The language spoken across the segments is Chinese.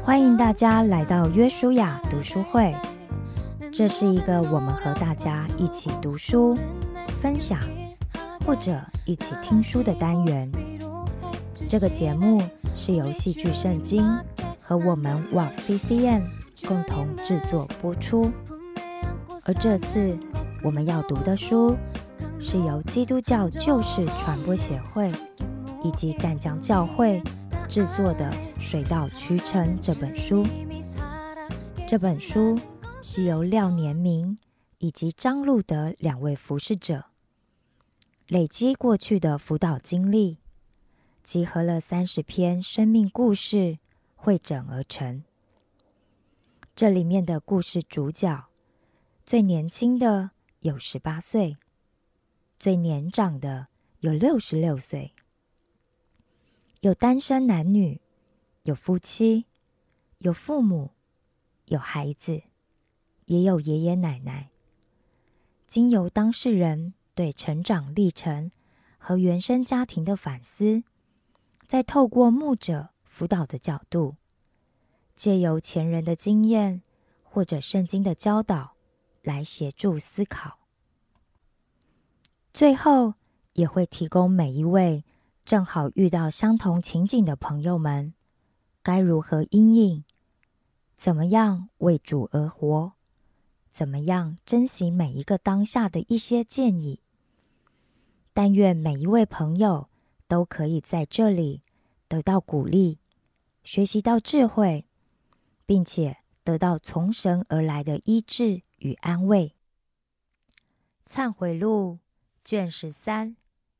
欢迎大家来到约书亚读书会，这是一个我们和大家一起读书、分享或者一起听书的单元。这个节目是由戏剧圣经和我们 WOW-CCM 共同制作播出。而这次我们要读的书是由基督教旧事传播协会以及淡江教会制作的《水到渠成》这本书。这本书是由廖年明以及张路德两位服事者累积过去的辅导经历，集合了30篇生命故事汇整而成。这里面的故事主角，最年轻的有18岁，最年长的有66岁，有单身男女，有夫妻，有父母，有孩子，也有爷爷奶奶。经由当事人对成长历程和原生家庭的反思，再透过牧者辅导的角度，借由前人的经验或者圣经的教导来协助思考。最后也会提供每一位正好遇到相同情景的朋友们，该如何因应，怎么样为主而活，怎么样珍惜每一个当下的一些建议。但愿每一位朋友都可以在这里得到鼓励，学习到智慧，并且得到从神而来的医治与安慰。忏悔录卷13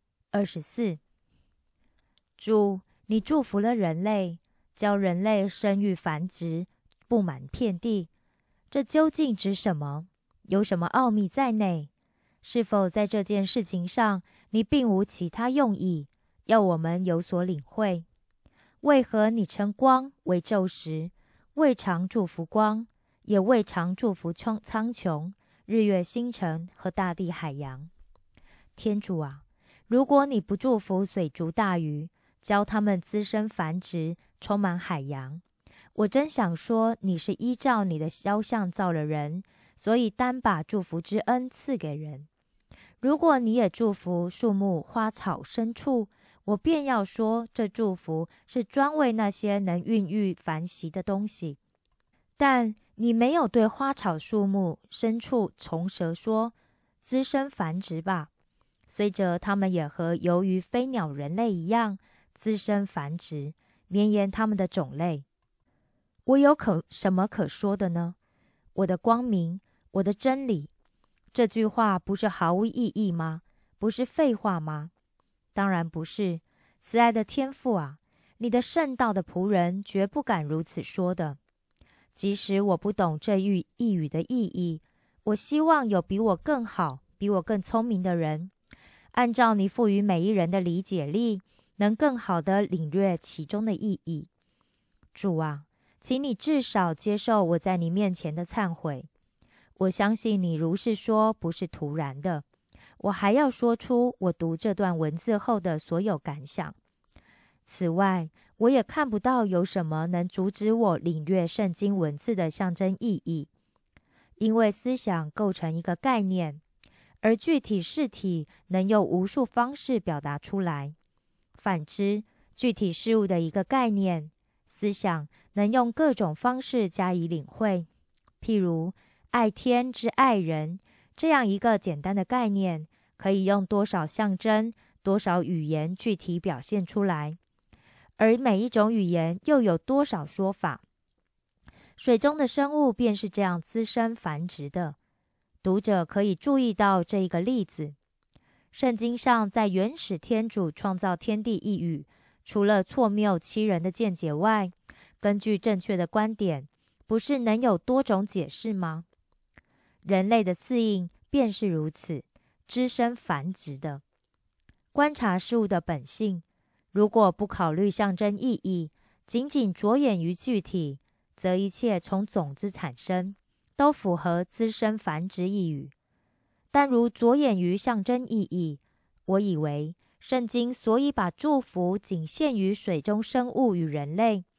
24。主，你祝福了人类，教人类生育繁殖，布满遍地。这究竟指什么？有什么奥秘在内？是否在这件事情上，你并无其他用意，要我们有所领会？为何你称光为昼时，未尝祝福光，也未尝祝福苍穹、日月星辰和大地海洋？天主啊，如果你不祝福水族大鱼，教他们滋生繁殖，充满海洋，我真想说，你是依照你的肖像造了人，所以单把祝福之恩赐给人。如果你也祝福树木、花草、牲畜，我便要说，这祝福是专为那些能孕育繁息的东西。但你没有对花草、树木、牲畜、虫蛇说，滋生繁殖吧，随着他们也和由于飞鸟、人类一样滋生繁殖，绵延他们的种类。我有什么可说的呢？我的光明，我的真理，这句话不是毫无意义吗？不是废话吗？当然不是。慈爱的天父啊，你的圣道的仆人绝不敢如此说的。即使我不懂这一语的意义，我希望有比我更好、比我更聪明的人，按照你赋予每一人的理解力，能更好地领略其中的意义。主啊，请你至少接受我在你面前的忏悔。我相信你如是说不是突然的。我还要说出我读这段文字后的所有感想。此外，我也看不到有什么能阻止我领略圣经文字的象征意义，因为思想构成一个概念，而具体事体能用无数方式表达出来。反之，具体事物的一个概念，思想能用各种方式加以领会。譬如爱天之爱人，这样一个简单的概念，可以用多少象征、多少语言具体表现出来，而每一种语言又有多少说法。水中的生物便是这样滋生繁殖的。读者可以注意到这一个例子。圣经上在原始天主创造天地一语，除了错谬欺人的见解外，根据正确的观点，不是能有多种解释吗？人类的适应便是如此，滋生繁殖的。观察事物的本性，如果不考虑象征意义，仅仅着眼于具体，则一切从种子产生，都符合滋生繁殖一语。但如着眼于象征意义，我以为圣经所以把祝福仅限于水中生物与人类，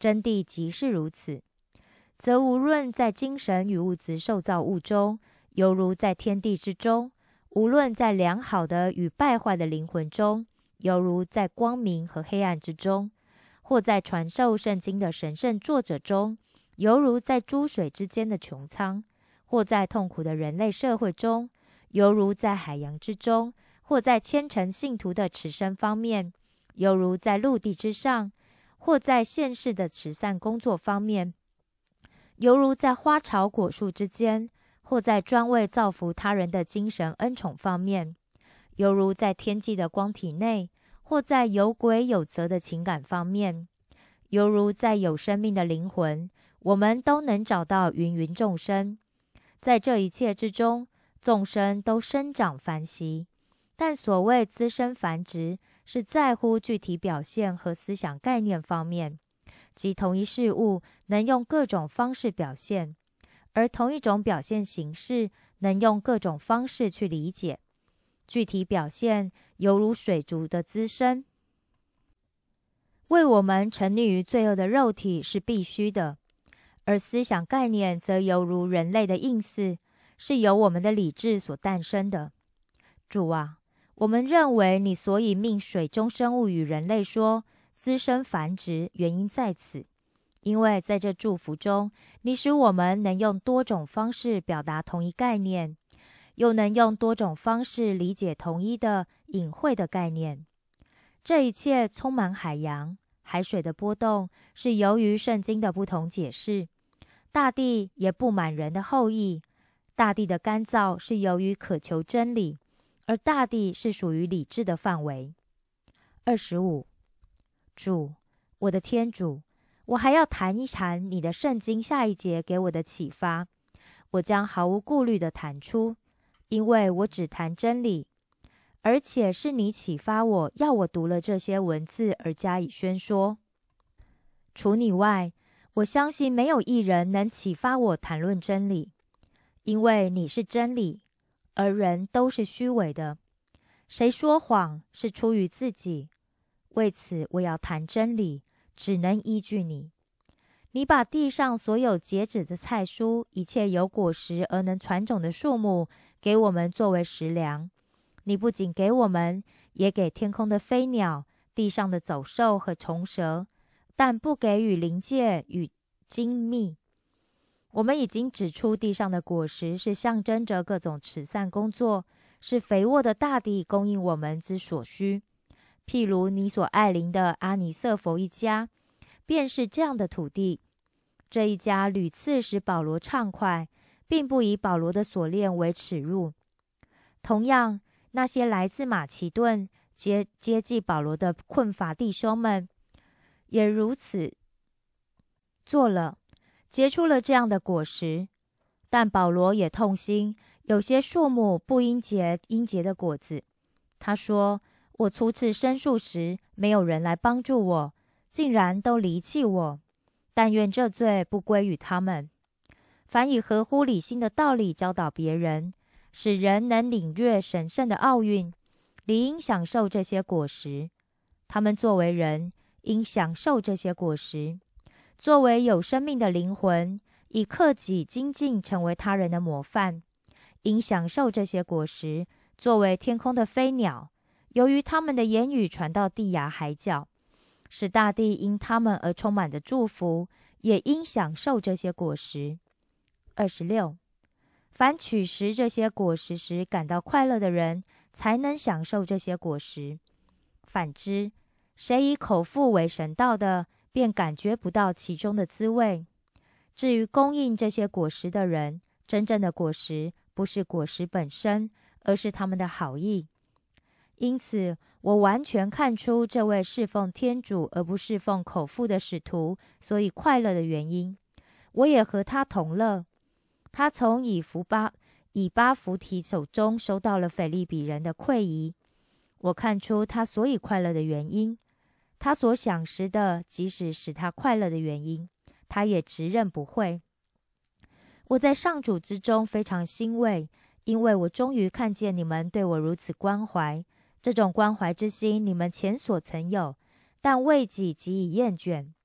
真谛即是如此，则无论在精神与物质受造物中，犹如在天地之中，无论在良好的与败坏的灵魂中，犹如在光明和黑暗之中，或在传授圣经的神圣作者中，犹如在诸水之间的穹苍，或在痛苦的人类社会中，犹如在海洋之中，或在虔诚信徒的持身方面，犹如在陆地之上，或在现世的慈善工作方面，犹如在花草果树之间，或在专为造福他人的精神恩宠方面，犹如在天际的光体内，或在有轨有则的情感方面，犹如在有生命的灵魂，我们都能找到芸芸众生。在这一切之中，众生都生长繁息，但所谓滋生繁殖，是在乎具体表现和思想概念方面，即同一事物能用各种方式表现，而同一种表现形式能用各种方式去理解。具体表现犹如水族的滋生，为我们沉溺于罪恶的肉体是必须的，而思想概念则犹如人类的应似，是由我们的理智所诞生的。主啊，我们认为你所以命水中生物与人类说滋生繁殖，原因在此，因为在这祝福中，你使我们能用多种方式表达同一概念，又能用多种方式理解同一的隐晦的概念。这一切充满海洋、海水的波动，是由于圣经的不同解释；大地也布满人的后裔，大地的干燥是由于渴求真理，而大地是属于理智的范围。25. 主，我的天主，我还要谈一谈你的圣经下一节给我的启发，我将毫无顾虑地谈出，因为我只谈真理，而且是你启发我，要我读了这些文字而加以宣说。除你外，我相信没有一人能启发我谈论真理，因为你是真理，而人都是虚伪的。谁说谎是出于自己，为此我要谈真理，只能依据你。你把地上所有结子的菜蔬，一切有果实而能传种的树木，给我们作为食粮。你不仅给我们，也给天空的飞鸟、地上的走兽和虫蛇，但不给予灵界与精密。我们已经指出，地上的果实是象征着各种慈善工作，是肥沃的大地供应我们之所需。譬如你所爱临的阿尼瑟佛一家，便是这样的土地。这一家屡次使保罗畅快，并不以保罗的锁链为耻辱。同样，那些来自马其顿接济保罗的困乏弟兄们，也如此做了，结出了这样的果实。但保罗也痛心，有些树木不应结应结的果子。他说，我初次生树时，没有人来帮助我，竟然都离弃我。但愿这罪不归于他们。凡以合乎理性的道理教导别人，使人能领略神圣的奥运，理应享受这些果实。他们作为人，应享受这些果实。作为有生命的灵魂，以克己精进成为他人的模范，应享受这些果实。作为天空的飞鸟，由于他们的言语传到地涯海角，使大地因他们而充满着祝福，也应享受这些果实。26. 凡取食这些果实时感到快乐的人，才能享受这些果实。反之，谁以口腹为神道的，便感觉不到其中的滋味。至于供应这些果实的人，真正的果实不是果实本身，而是他们的好意。因此，我完全看出这位侍奉天主而不侍奉口腹的使徒所以快乐的原因。我也和他同乐。他从以巴弗提手中收到了腓利比人的馈仪，我看出他所以快乐的原因。他所享食的，即使使他快乐的原因，他也直认不讳。我在上主之中非常欣慰，因为我终于看见你们对我如此关怀。这种关怀之心，你们前所曾有，但为己即已厌倦。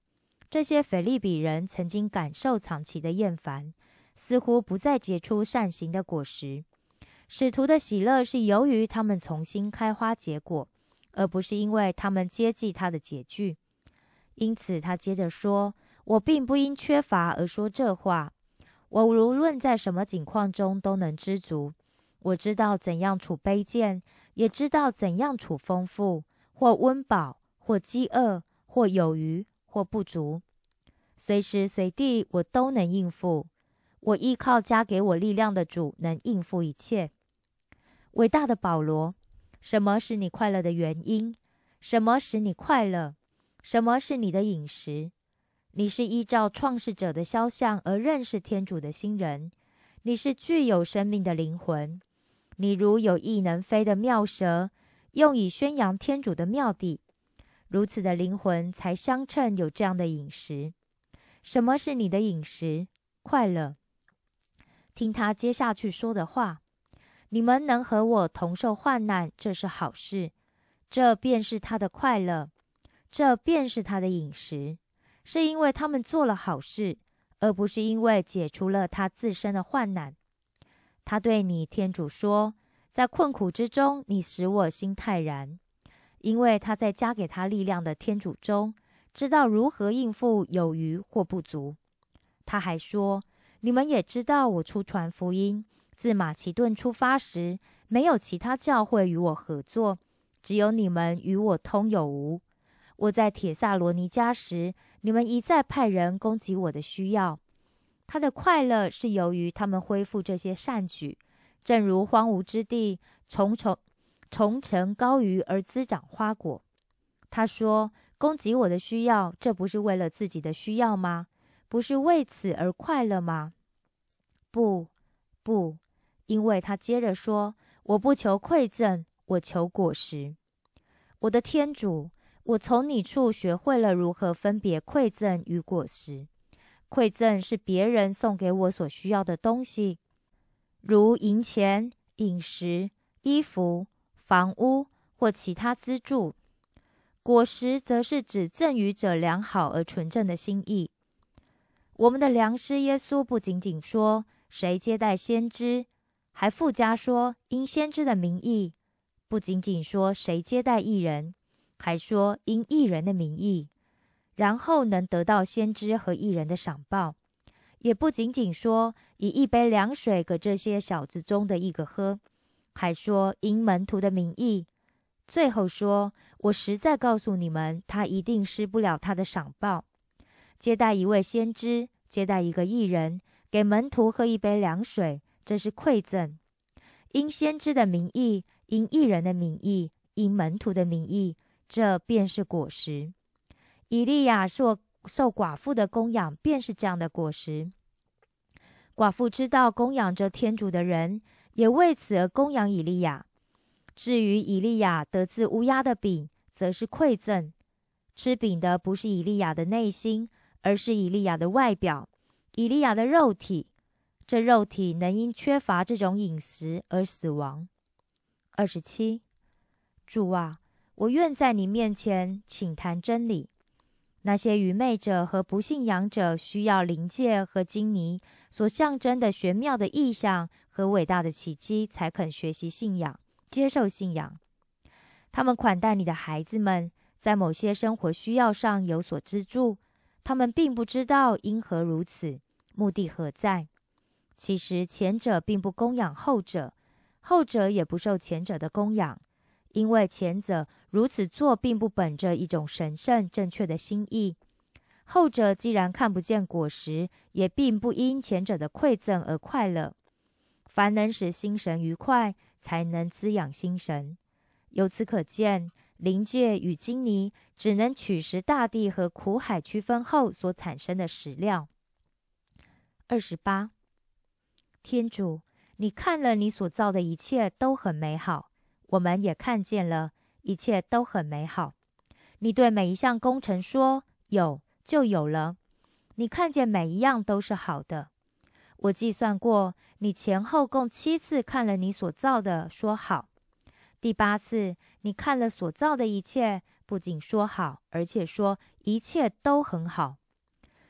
这些腓立比人曾经感受长期的厌烦，似乎不再结出善行的果实。使徒的喜乐是由于他们重新开花结果，而不是因为他们接济他的拮据。因此他接着说，我并不因缺乏而说这话，我无论在什么境况中都能知足。我知道怎样处卑贱，也知道怎样处丰富，或温饱，或饥饿，或有余，或不足。随时随地我都能应付，我依靠加给我力量的主能应付一切。伟大的保罗，什么是你快乐的原因？什么使你快乐？什么是你的饮食？你是依照创世者的肖像而认识天主的新人，你是具有生命的灵魂。你如有翼能飞的妙蛇，用以宣扬天主的妙谛，如此的灵魂才相称有这样的饮食。什么是你的饮食？快乐。听他接下去说的话，你们能和我同受患难，这是好事，这便是他的快乐，这便是他的饮食，是因为他们做了好事，而不是因为解除了他自身的患难。他对你天主说，在困苦之中，你使我心泰然，因为他在加给他力量的天主中，知道如何应付有余或不足。他还说，你们也知道我出传福音，自马其顿出发时，没有其他教会与我合作，只有你们与我通有无。我在帖撒罗尼迦时，你们一再派人供给我的需要。他的快乐是由于他们恢复这些善举，正如荒芜之地重成高于而滋长花果。他说，供给我的需要，这不是为了自己的需要吗？不是为此而快乐吗？不，因为他接着说，我不求馈赠，我求果实。我的天主，我从你处学会了如何分别馈赠与果实。馈赠是别人送给我所需要的东西，如银钱、饮食、衣服、房屋或其他资助。果实则是指赠予者良好而纯正的心意。我们的良师耶稣不仅仅说谁接待先知，还附加说因先知的名义；不仅仅说谁接待义人，还说因义人的名义，然后能得到先知和义人的赏报；也不仅仅说以一杯凉水给这些小子中的一个喝，还说因门徒的名义。最后说，我实在告诉你们，他一定失不了他的赏报。接待一位先知，接待一个义人，给门徒喝一杯凉水，这是馈赠。因先知的名义，因义人的名义，因门徒的名义，这便是果实。以利亚受寡妇的供养，便是这样的果实。寡妇知道供养着天主的人，也为此而供养以利亚。至于以利亚得自乌鸦的饼，则是馈赠。吃饼的不是以利亚的内心，而是以利亚的外表，以利亚的肉体。这肉体能因缺乏这种饮食而死亡。27. 主啊，我愿在你面前请谈真理。那些愚昧者和不信仰者需要灵界和金泥所象征的玄妙的意象和伟大的奇迹，才肯学习信仰，接受信仰。他们款待你的孩子们，在某些生活需要上有所资助，他们并不知道因何如此，目的何在。其实前者并不供养后者，后者也不受前者的供养，因为前者如此做并不本着一种神圣正确的心意。后者既然看不见果实，也并不因前者的馈赠而快乐。凡能使心神愉快，才能滋养心神。由此可见，灵界与金泥只能取食大地和苦海区分后所产生的食料。28. 天主，你看了你所造的一切都很美好，我们也看见了，一切都很美好。你对每一项工程说有就有了，你看见每一样都是好的。我计算过，你前后共7次看了你所造的说好，第8次你看了所造的一切，不仅说好，而且说一切都很好。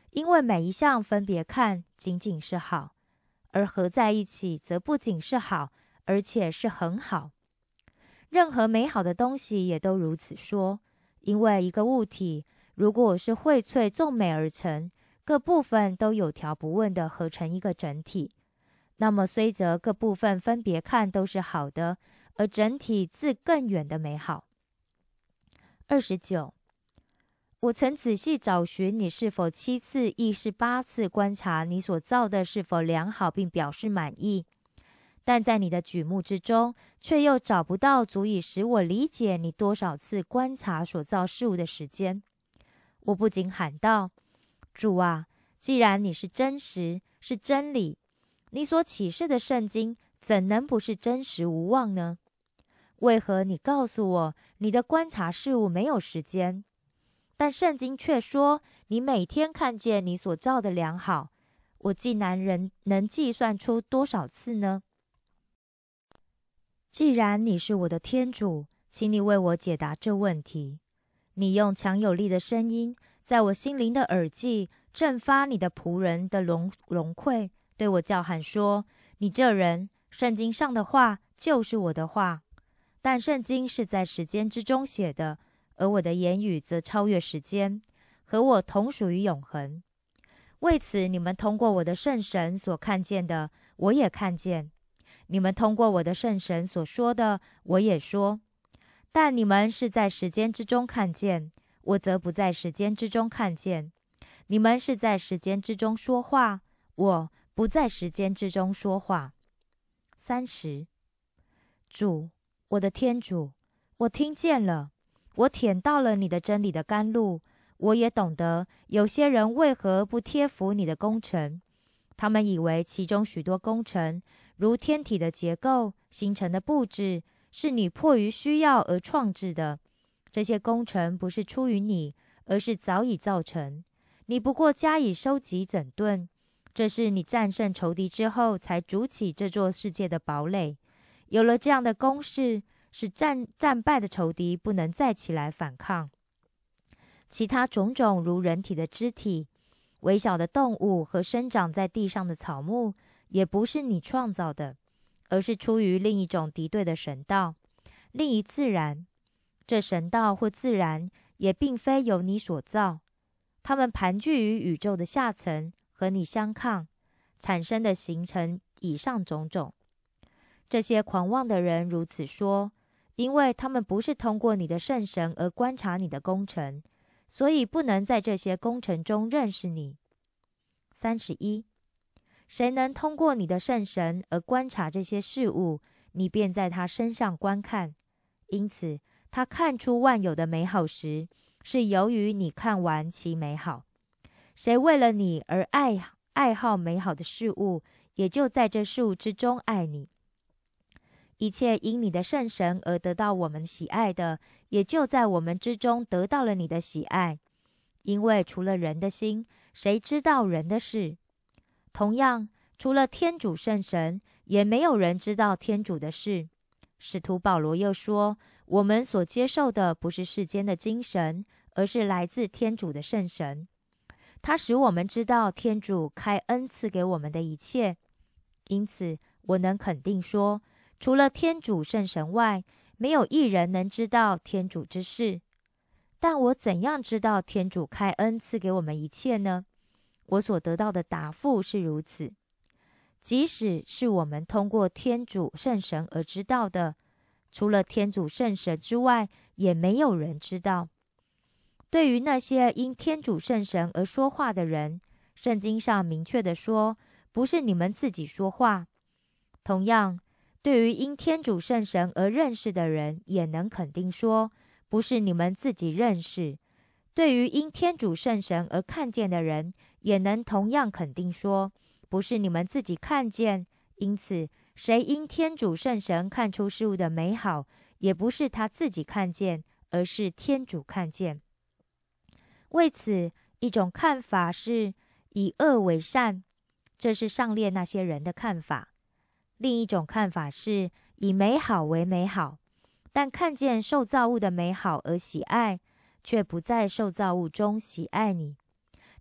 因为每一项分别看，仅仅是好，而合在一起，则不仅是好，而且是很好。任何美好的东西也都如此说，因为一个物体如果是荟萃众美而成，各部分都有条不紊地合成一个整体，那么虽则各部分分别看都是好的，而整体自更远的美好。29. 我曾仔细找寻你是否7次亦是8次观察你所造的是否良好，并表示满意，但在你的举目之中，却又找不到足以使我理解你多少次观察所造事物的时间。我不禁喊道：主啊，既然你是真实，是真理，你所启示的圣经怎能不是真实无妄呢？为何你告诉我你的观察事物没有时间，但圣经却说你每天看见你所造的良好？我竟然能计算出多少次呢？既然你是我的天主，请你为我解答这问题。你用强有力的声音，在我心灵的耳际振发你的仆人的荣愧，对我叫喊说：你这人，圣经上的话就是我的话，但圣经是在时间之中写的，而我的言语则超越时间，和我同属于永恒。为此，你们通过我的圣神所看见的，我也看见；你们通过我的圣神所说的，我也说。但你们是在时间之中看见，我则不在时间之中看见。你们是在时间之中说话，我不在时间之中说话。30. 主，我的天主，我听见了，我舔到了你的真理的甘露，我也懂得有些人为何不贴服你的工程。他们以为其中许多工程，如天体的结构、星辰的布置，是你迫于需要而创制的。这些工程不是出于你，而是早已造成，你不过加以收集整顿。这是你战胜仇敌之后才筑起这座世界的堡垒。有了这样的公式，使战败的仇敌不能再起来反抗。其他种种如人体的肢体、微小的动物和生长在地上的草木，也不是你创造的，而是出于另一种敌对的神道，另一自然。这神道或自然也并非由你所造，它们盘踞于宇宙的下层，和你相抗，产生的形成以上种种。这些狂妄的人如此说，因为他们不是通过你的圣神而观察你的工程，所以不能在这些工程中认识你。31. 谁能通过你的圣神而观察这些事物，你便在他身上观看。因此他看出万有的美好时，是由于你看完其美好。谁为了你而爱好美好的事物，也就在这事物之中爱你。一切因你的圣神而得到我们喜爱的，也就在我们之中得到了你的喜爱。因为除了人的心，谁知道人的事？同样，除了天主圣神，也没有人知道天主的事。使徒保罗又说，我们所接受的不是世间的精神，而是来自天主的圣神。他使我们知道天主开恩赐给我们的一切。因此，我能肯定说，除了天主圣神外，没有一人能知道天主之事。但我怎样知道天主开恩赐给我们一切呢？我所得到的答复是如此：即使是我们通过天主圣神而知道的，除了天主圣神之外，也没有人知道。对于那些因天主圣神而说话的人，圣经上明确地说，不是你们自己说话。同样，对于因天主圣神而认识的人，也能肯定说，不是你们自己认识。对于因天主圣神而看见的人，也能同样肯定说，不是你们自己看见。因此，谁因天主圣神看出事物的美好，也不是他自己看见，而是天主看见。为此，一种看法是以恶为善，这是上列那些人的看法；另一种看法是以美好为美好，但看见受造物的美好而喜爱，却不在受造物中喜爱你。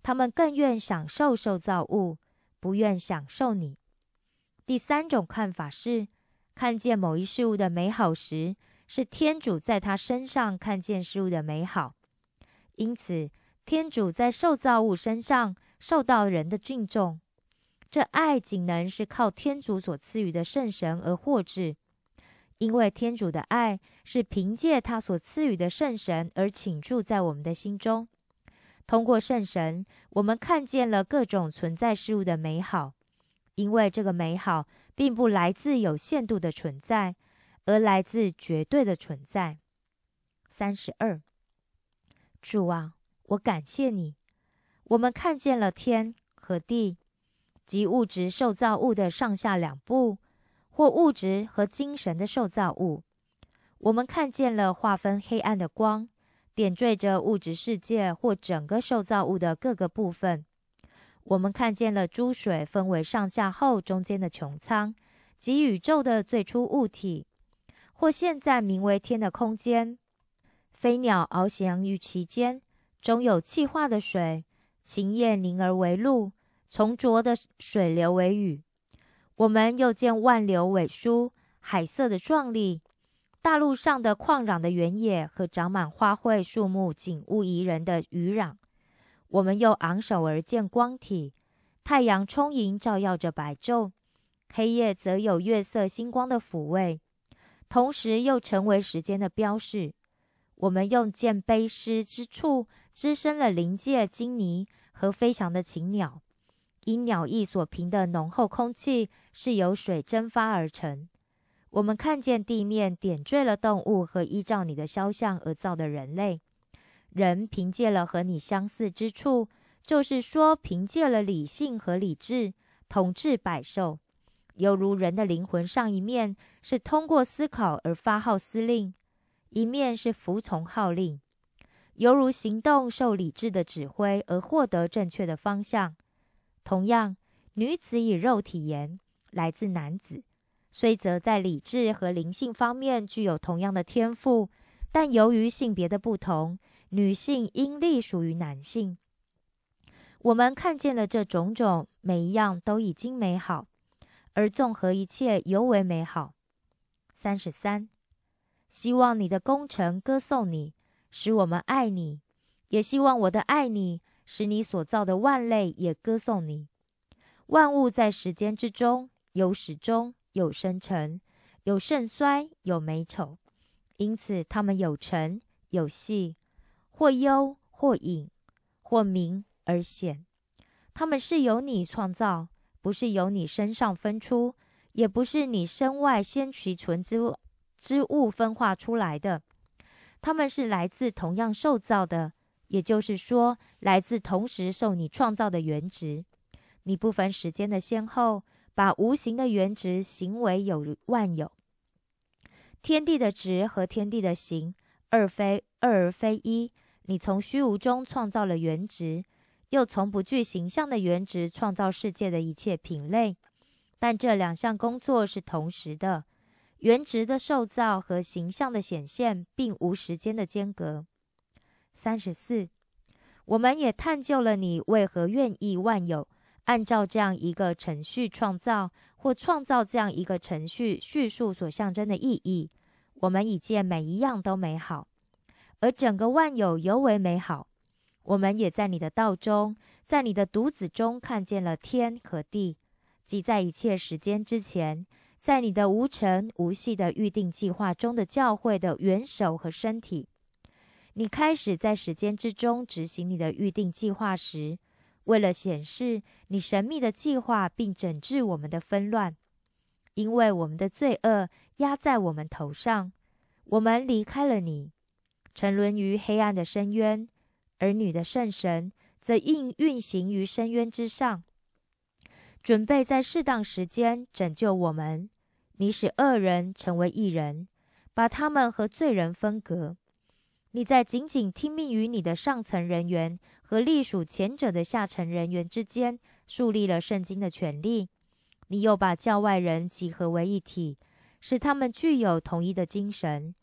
他们更愿享受受造物，不愿享受你。第三种看法是，看见某一事物的美好时，是天主在他身上看见事物的美好，因此天主在受造物身上受到人的敬重。这爱仅能是靠天主所赐予的圣神而获致，因为天主的爱是凭借他所赐予的圣神而倾注在我们的心中。通过圣神，我们看见了各种存在事物的美好，因为这个美好并不来自有限度的存在，而来自绝对的存在。32. 主啊，我感谢你，我们看见了天和地，即物质受造物的上下两部，或物质和精神的受造物。我们看见了划分黑暗的光，点缀着物质世界或整个受造物的各个部分。我们看见了诸水分为上下后中间的穹苍，即宇宙的最初物体，或现在名为天的空间。飞鸟翱翔于其间，中有气化的水，晴夜凝而为露，重浊的水流为雨。我们又见万流尾舒，海色的壮丽，大陆上的旷壤的原野和长满花卉树木景物宜人的渔壤。我们又昂首而见光体，太阳充盈照耀着白昼，黑夜则有月色星光的抚慰，同时又成为时间的标示。我们用见卑湿之处滋生了灵界金泥和飞翔的禽鸟，因鸟翼所凭的浓厚空气是由水蒸发而成。我们看见地面点缀了动物和依照你的肖像而造的人类。人凭借了和你相似之处，就是说凭借了理性和理智，统治百兽。犹如人的灵魂上一面是通过思考而发号司令，一面是服从号令，犹如行动受理智的指挥而获得正确的方向。同样，女子以肉体言，来自男子，虽则在理智和灵性方面具有同样的天赋，但由于性别的不同，女性应隶属于男性。我们看见了这种种，每一样都已经美好，而综合一切尤为美好。33. 希望你的功臣歌颂你，使我们爱你，也希望我的爱你，使你所造的万类也歌颂你。万物在时间之中，有始终，有生成，有盛衰，有美丑，因此它们有成有细，或幽或隐，或明而显。它们是由你创造，不是由你身上分出，也不是你身外先其存之物分化出来的。它们是来自同样受造的，也就是说，来自同时受你创造的原质。你不分时间的先后，把无形的原质行为有万有。天地的质和天地的形，二而非一。你从虚无中创造了原质，又从不具形象的原质创造世界的一切品类。但这两项工作是同时的，原质的受造和形象的显现并无时间的间隔。34. 我们也探究了你为何愿意万有按照这样一个程序创造，或创造这样一个程序叙述所象征的意义。我们已见每一样都美好，而整个万有尤为美好。我们也在你的道中，在你的独子中看见了天和地，即在一切时间之前，在你的无尘无息的预定计划中的教会的元首和身体。你开始在时间之中执行你的预定计划时，为了显示你神秘的计划并整治我们的纷乱，因为我们的罪恶压在我们头上，我们离开了你，沉沦于黑暗的深渊，而你的圣神则运行于深渊之上，准备在适当时间拯救我们。你使恶人成为义人，把他们和罪人分隔。你在仅仅听命于你的上层人员和隶属前者的下层人员之间树立了圣经的权利。你又把教外人集合为一体，使他们具有统一的精神。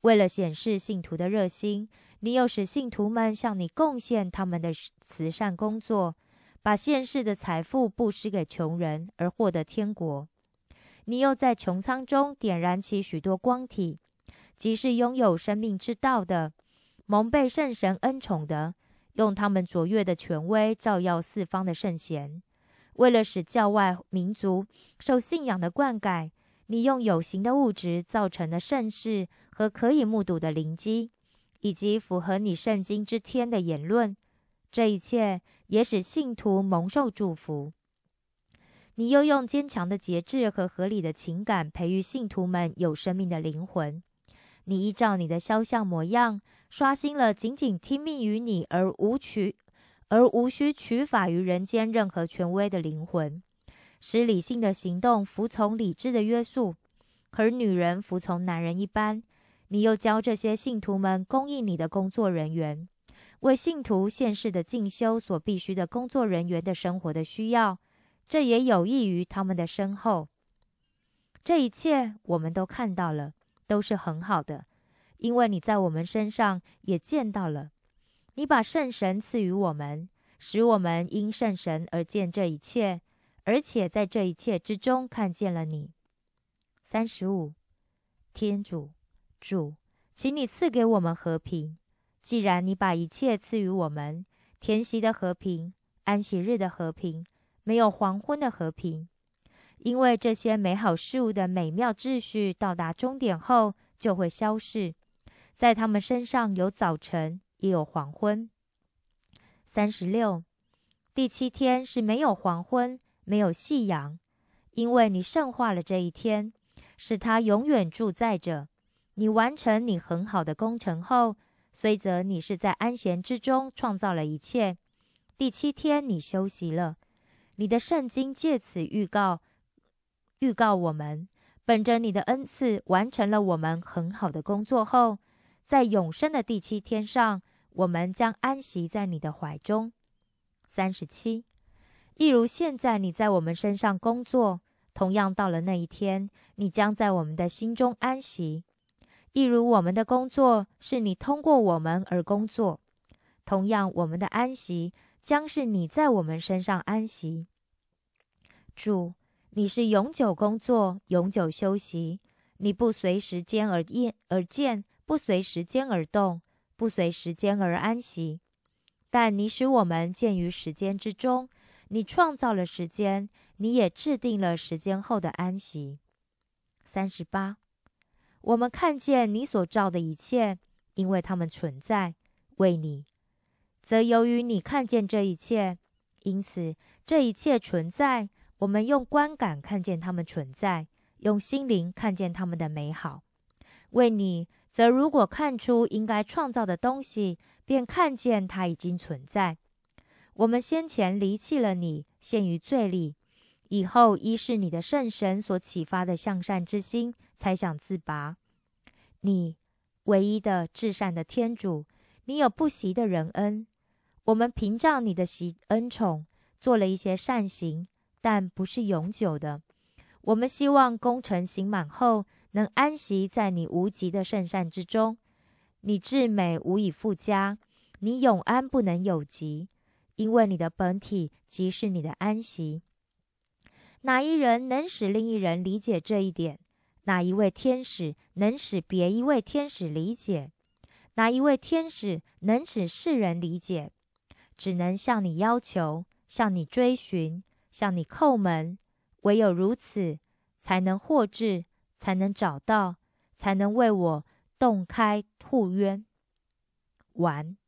为了显示信徒的热心，你又使信徒们向你贡献他们的慈善工作，把现世的财富布施给穷人，而获得天国。你又在穹苍中点燃起许多光体，即是拥有生命之道的，蒙被圣神恩宠的，用他们卓越的权威照耀四方的圣贤。为了使教外民族受信仰的灌溉，你用有形的物质造成的盛世和可以目睹的灵机，以及符合你圣经之天的言论，这一切也使信徒蒙受祝福。你又用坚强的节制和合理的情感培育信徒们有生命的灵魂。你依照你的肖像模样，刷新了仅仅听命于你而无需取法于人间任何权威的灵魂，使理性的行动服从理智的约束，而女人服从男人一般。你又教这些信徒们供应你的工作人员，为信徒现世的进修所必须的工作人员的生活的需要，这也有益于他们的身后。这一切我们都看到了，都是很好的，因为你在我们身上也见到了。你把圣神赐予我们，使我们因圣神而见这一切，而且在这一切之中看见了你。35. 天主，主，请你赐给我们和平。既然你把一切赐予我们，天息的和平，安息日的和平，没有黄昏的和平，因为这些美好事物的美妙秩序到达终点后就会消逝，在他们身上有早晨，也有黄昏。36. 第7天是没有黄昏，没有夕阳，因为你圣化了这一天，使它永远住在着。你完成你很好的工程后，虽则你是在安闲之中创造了一切，第7天你休息了。你的圣经借此预告我们，本着你的恩赐完成了我们很好的工作后，在永生的第7天上，我们将安息在你的怀中。37. 一如现在你在我们身上工作，同样到了那一天，你将在我们的心中安息。一如我们的工作是你通过我们而工作，同样我们的安息将是你在我们身上安息。主，你是永久工作，永久休息，你不随时间而见，不随时间而动，不随时间而安息。但你使我们见于时间之中，你创造了时间，你也制定了时间后的安息。38. 我们看见你所造的一切，因为它们存在，为你，则由于你看见这一切，因此这一切存在，我们用观感看见它们存在，用心灵看见它们的美好。为你，则如果看出应该创造的东西，便看见它已经存在。我们先前离弃了你，陷于罪里，以后依是你的圣神所启发的向善之心，才想自拔。你唯一的至善的天主，你有不习的仁恩。我们凭仗你的恩宠，做了一些善行，但不是永久的。我们希望工程行满后，能安息在你无极的圣善之中。你至美无以复加，你永安不能有极，因为你的本体即是你的安息。哪一人能使另一人理解这一点？哪一位天使能使别一位天使理解？哪一位天使能使世人理解？只能向你要求，向你追寻，向你叩门。唯有如此，才能获至，才能找到，才能为我洞开护渊。完。